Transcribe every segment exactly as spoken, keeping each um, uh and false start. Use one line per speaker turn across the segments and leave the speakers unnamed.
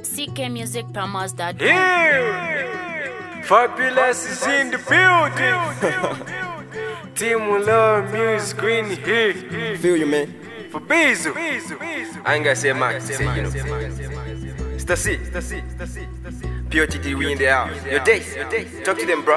C K Music Promos dot com.
Yeah. Fabulous is in the building. Team will love music green here.
Feel you, man.
For Bezo. I ain't gonna say Max, say you know. It's the C, it's the C, it's the C, it's the C. P O T D, we in the house. Your days, your days. Talk to them, bro.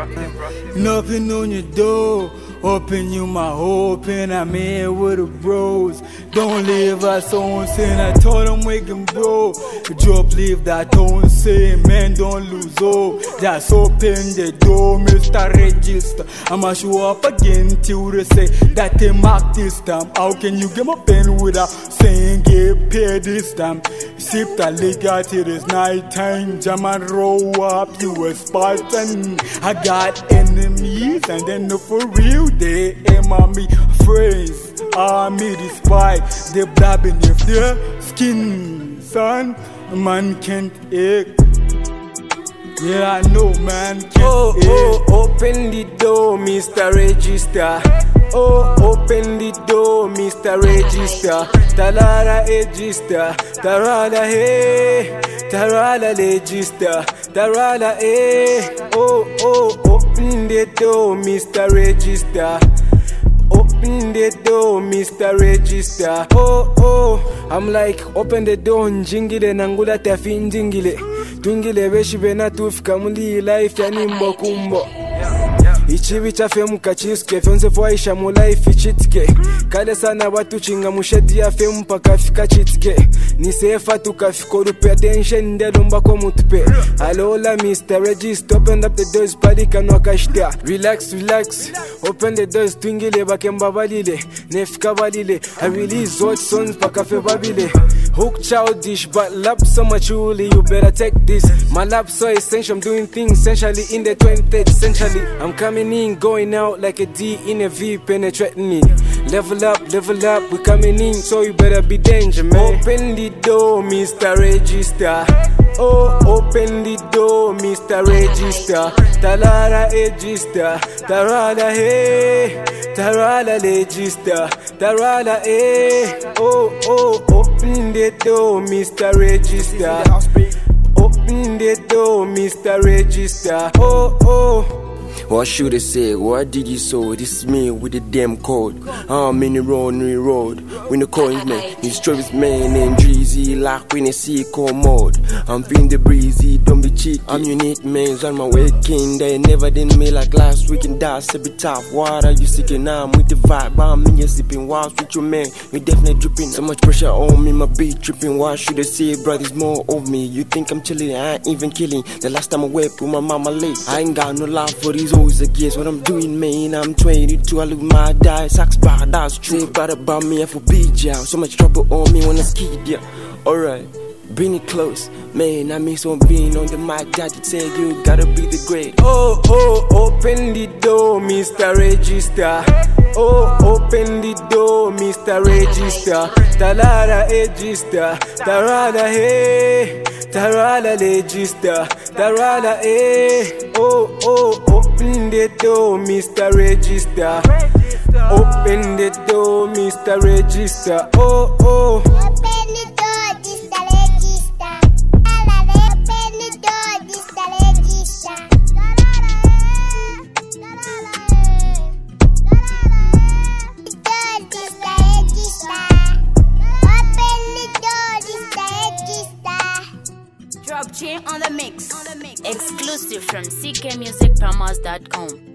Knocking on your door, open you my open. I'm here with the bros. Don't leave us on sin. I told them we can bro. Drop leave that don't say, man, don't lose hope. Just open the door, Mister Register. I'ma show up again till they say that they mark this time. How can you get my pen without saying get paid this time? Sip the liquor till it's night time. Jam and roll up, you a Spartan. I got enemies and then no for real they aim at me. Friends are me despite they blabbing if their skin, son. Man can't ache. Yeah, I know, man. Can't
Oh,
ache.
oh, open the door, Mister Register. Oh, open the door, Mister Register. Talara register, Tarala hey, Tarala register, Tarala hey. Oh, oh, open the door, Mister Register. Open the door, Mister Register. Oh, oh, I'm like, open the door, njingile nangula tafi njingile. Tungile beshi bena tufika muli life ya nimbo kumbo. Ichibi chafe mukachisuke fyonse fwaisha mu life ichitike. Kale sana watu chinga mushedi ya fe mpaka fika chitike. Ni sefa tukafika urupe attention ndelo mbako mutupe. Alola Mister Register, open up the doors pali kanwa kashtia. Relax, relax, open the doors twingile bakemba balile. Nefika balile, I release hot songs paka fe babile. Hook childish but lap so maturely, you better take this. My lap so essential, I'm doing things essentially in the twentieth century. I'm coming in, going out like a D in a V, penetrating me. Level up, level up, we coming in, so you better be danger, man. Open the door, Mister Register. Oh, open the door, Mister Register. Talara register, Tarala hey, Tarala register, Tarala hey. Oh, oh, open the door, Mister Register. Open the door, Mister Register. Oh, oh.
What should I say? What did you saw? This is me with the damn code. I'm in the road, new road. When the coins man, it's Travis man and Dreezy. Like when I see cold mode. I'm feeling the breezy, don't be cheeky. I'm unique man, on my weekend. They never did me like last weekend. That's a bit tough. What are you seeking? I'm with the vibe. I'm in your sipping. Whilst with your man, we definitely dripping. So much pressure on me, my beat tripping. What should I say? Brothers more of me. You think I'm chilling? I ain't even killing. The last time I wept with my mama late. I ain't got no love for these always a guess what I'm doing, man. I'm twenty-two, I look my die. Socks back, that's true. Say bad about me, I for beat ya. So much trouble on me when I skid ya. Alright, bring it close, man. I miss on being on the mic. Daddy said you gotta be the great.
Oh, oh, open the door, Mister Register. Oh, open the door, Mister Register. Talara register, Tarala hey, Tarala register, Tarala hey. Oh, oh, open the door, Mister Register. Open the door, Mister Register. Oh, oh.
Open the door, Mister Register. Open the door, Mister Register.
Drop chain on the mix. Exclusive from C K Music Promos dot com.